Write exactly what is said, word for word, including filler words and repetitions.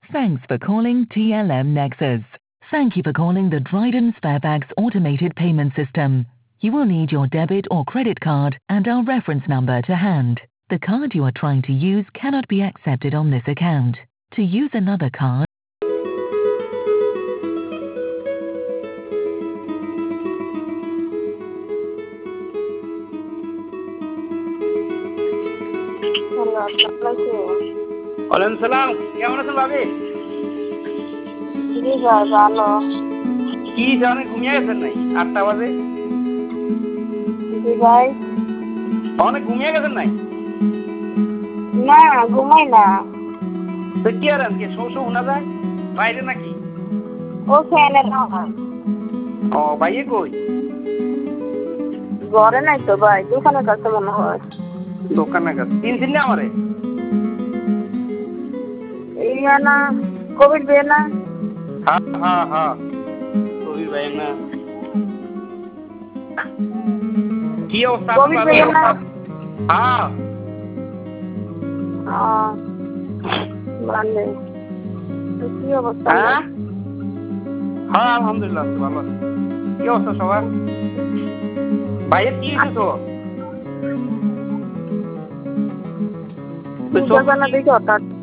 Thanks for calling T L M Nexus. Thank you for calling the Dryden Sparebags automated payment system. You will need your debit or credit card and our reference number to hand. The card you are trying to use cannot be accepted on this account. To use another card, ওয়ালাইকুম সালাম। কেমন আছেন ভাবি? জি ভাই ভালো। কি জানে ঘুমিয়ে গেছেন নাই? আটটা বাজে। জি ভাই। অনেক ঘুমিয়ে গেছেন নাই? না ঘুমাই না। তো কি আর আজকে শো শো শোনা যায় বাইরে নাকি? ও ফ্যানের আওয়াজ। ও ভাইয়ে কই? ঘরে নাই তো ভাই, দোকানের কাছে মনে হয়। দোকানের কাছে চিনছেন না আমারে? এই না কোভিড বে না? হ্যাঁ হ্যাঁ হ্যাঁ কবির ভাই না। কি অবস্থা? কোভিড বে না? হ্যাঁ আহ মানে কি অবস্থা? হ্যাঁ হ্যাঁ আলহামদুলিল্লাহ ভালো আছি। কি অবস্থা সবার? ভাইয়ের কি হয়েছে তো? তো জানা দেখি হঠাৎ